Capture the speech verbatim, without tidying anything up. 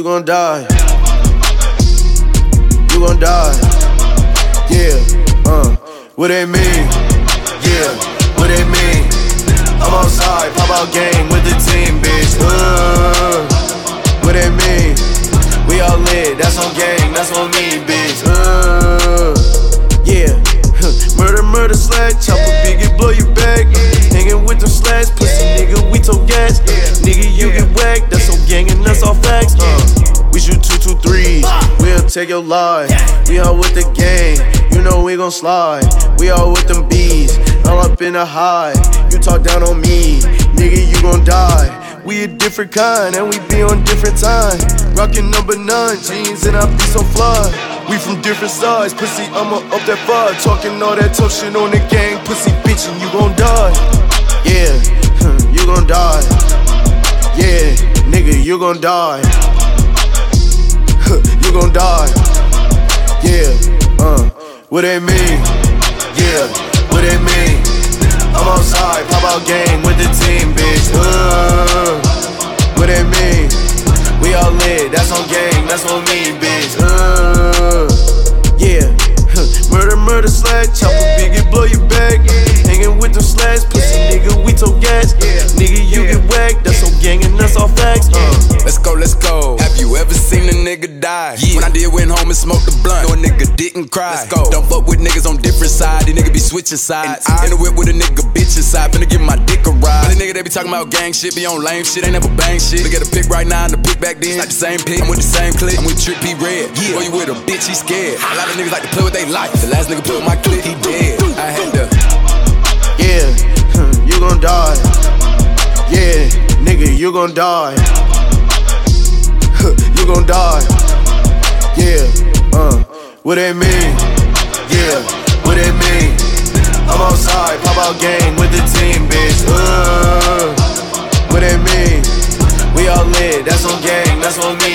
gon' die. You gon' die. Yeah, uh, what they mean? Yeah, what they mean? I'm outside, pop out game with the team, bitch. Uh, what they mean? We all lit, that's on gang, that's on me, bitch. Uh, yeah, murder, murder, slash, chopper, biggie, blow you back. Hanging with them slash, pussy nigga, we told gas. Nigga, you get whacked, that's on gang and that's all facts. Uh, we shoot two, two, threes, we'll take your life. We all with the gang, you know we gon' slide. We all with them bees, all up in the high. You talk down on me, nigga, you gon' die. We a different kind, and we be on different time. Rockin' number nine jeans, and I be so fly. We from different sides, pussy, I'ma up that vibe. Talking all that tough shit on the gang, pussy bitch, and you gon' die. Yeah, you gon' die. Yeah, nigga, you gon' die. You gon' die. Yeah, uh, what they mean? Yeah, what they mean? I'm outside, pop out game with the team, bitch. Uh, what they mean? We all lit, that's on gang, that's on me, bitch. Uh, yeah, murder, murder, slash, chopper, biggie, blow you back. Hanging with them slash, pussy nigga, we told gas. Nigga, you get whacked, that's on gang and that's all facts. Uh. Let's go, let's go. Have you ever seen a nigga die? Yeah. When I did, went home and smoked the blunt. No, a nigga didn't cry. Let's go. Don't fuck with niggas on different sides. These niggas be switching sides. I in the whip with a nigga bitch inside. Finna give my dick a ride. All these niggas, they be talking about gang shit, be on lame shit, ain't never bang shit. Look at the pick right now and the pick back then. It's not the same pick. I'm with the same click. I'm with Trip P Red. Yeah. Boy, you with a bitch, he scared. A lot of niggas like to play with they life. The last nigga put with my click, he dead. I had to. Yeah, you gon' die. Yeah, nigga, you gon' die. You gon' die. Yeah, uh, what they mean? Yeah, what they mean? I'm outside, pop out game with the team, bitch. Uh, what they mean? We all lit, that's on gang, that's on me.